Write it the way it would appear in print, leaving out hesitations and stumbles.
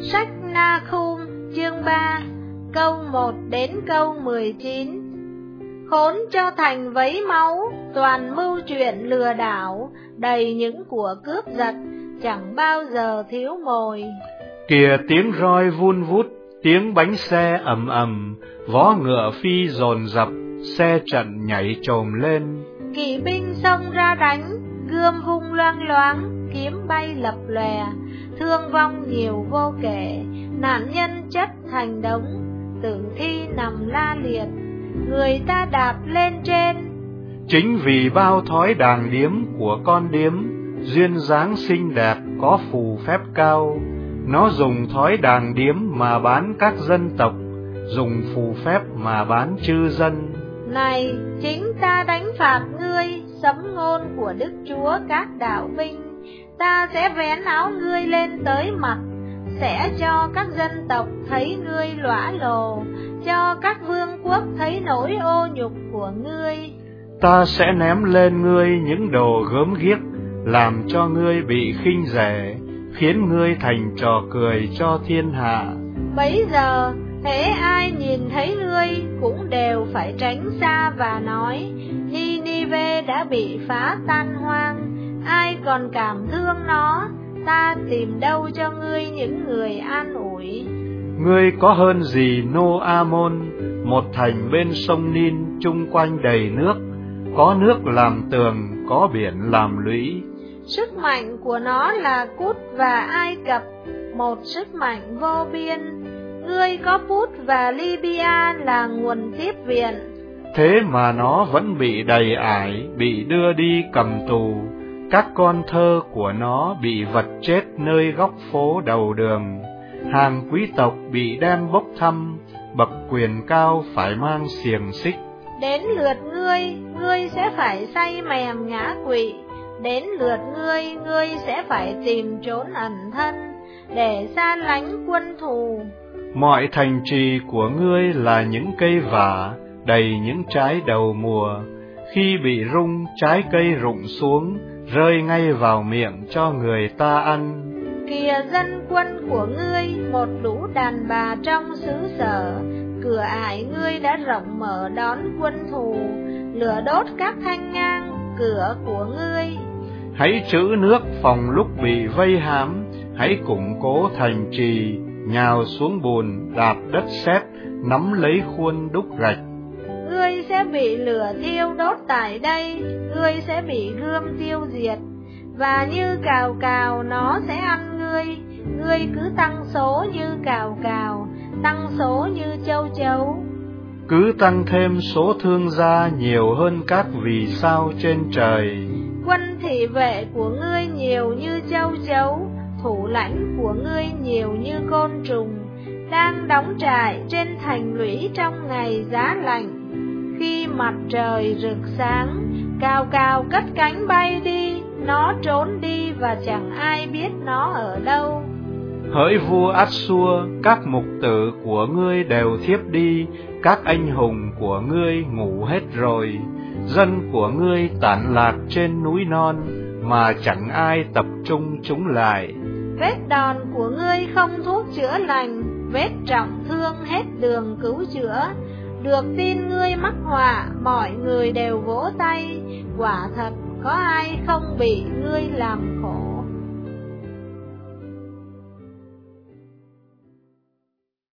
Sách Na-khum chương 3 câu 1 đến câu 19. Khốn cho thành vấy máu, toàn mưu chuyện lừa đảo, đầy những của cướp giật, chẳng bao giờ thiếu mồi. Kìa tiếng roi vun vút, tiếng bánh xe ầm ầm, vó ngựa phi dồn dập, xe trận nhảy chồm lên. Kỵ binh xông ra đánh, gươm vung loang loáng, kiếm bay lập lòe, thương vong nhiều vô kể, nạn nhân chất thành đống, tử thi nằm la liệt, người ta đạp lên trên. Chính vì bao thói đàng điếm của con điếm, duyên dáng xinh đẹp có phù phép cao, nó dùng thói đàng điếm mà bán các dân tộc, dùng phù phép mà bán chư dân. Này, chính ta đánh phạt ngươi, sấm ngôn của Đức Chúa các đạo binh, ta sẽ vén áo ngươi lên tới mặt, sẽ cho các dân tộc thấy ngươi lõa lồ, cho các vương quốc thấy nỗi ô nhục của ngươi. Ta sẽ ném lên ngươi những đồ gớm ghiếc, làm cho ngươi bị khinh rẻ, khiến ngươi thành trò cười cho thiên hạ. Bấy giờ, hễ ai nhìn thấy ngươi cũng đều phải tránh xa và nói, Ninive đã bị phá tan hoang, ai còn cảm thương nó, ta tìm đâu cho ngươi những người an ủi. Ngươi có hơn gì No-a-môn, một thành bên sông Nin chung quanh đầy nước, có nước làm tường, có biển làm lũy. Sức mạnh của nó là Cút và Ai Cập, một sức mạnh vô biên. Ngươi có Put và Libya là nguồn tiếp viện. Thế mà nó vẫn bị đầy ải, bị đưa đi cầm tù. Các con thơ của nó bị vật chết nơi góc phố đầu đường. Hàng quý tộc bị đem bốc thăm, bậc quyền cao phải mang xiềng xích. Đến lượt ngươi sẽ phải say mèm ngã quỵ. Đến lượt ngươi sẽ phải tìm trốn ẩn thân, để xa lánh quân thù. Mọi thành trì của ngươi là những cây vả, đầy những trái đầu mùa. Khi bị rung, trái cây rụng xuống, rơi ngay vào miệng cho người ta ăn. Kìa dân quân của ngươi, một lũ đàn bà trong xứ sở, cửa ải ngươi đã rộng mở đón quân thù, lửa đốt các thanh ngang cửa của ngươi. Hãy trữ nước phòng lúc bị vây hãm, hãy củng cố thành trì, nhào xuống bùn, đạp đất sét, nắm lấy khuôn đúc gạch. Ngươi sẽ bị lửa thiêu đốt tại đây, ngươi sẽ bị gươm tiêu diệt, và như cào cào nó sẽ ăn ngươi. Ngươi cứ tăng số như cào cào, tăng số như châu chấu. Cứ tăng thêm số thương gia nhiều hơn các vì sao trên trời. Quân thị vệ của ngươi nhiều như châu chấu, thủ lãnh của ngươi nhiều như côn trùng, đang đóng trại trên thành lũy trong ngày giá lạnh. Khi mặt trời rực sáng, cào cào cất cánh bay đi, nó trốn đi và chẳng ai biết nó ở đâu. Hỡi vua Át-xua, các mục tử của ngươi đều thiếp đi, các anh hùng của ngươi ngủ hết rồi. Dân của ngươi tản lạc trên núi non, mà chẳng ai tập trung chúng lại. Vết đòn của ngươi không thuốc chữa lành, vết trọng thương hết đường cứu chữa. Được tin ngươi mắc họa, mọi người đều vỗ tay, quả thật có ai không bị ngươi làm khổ.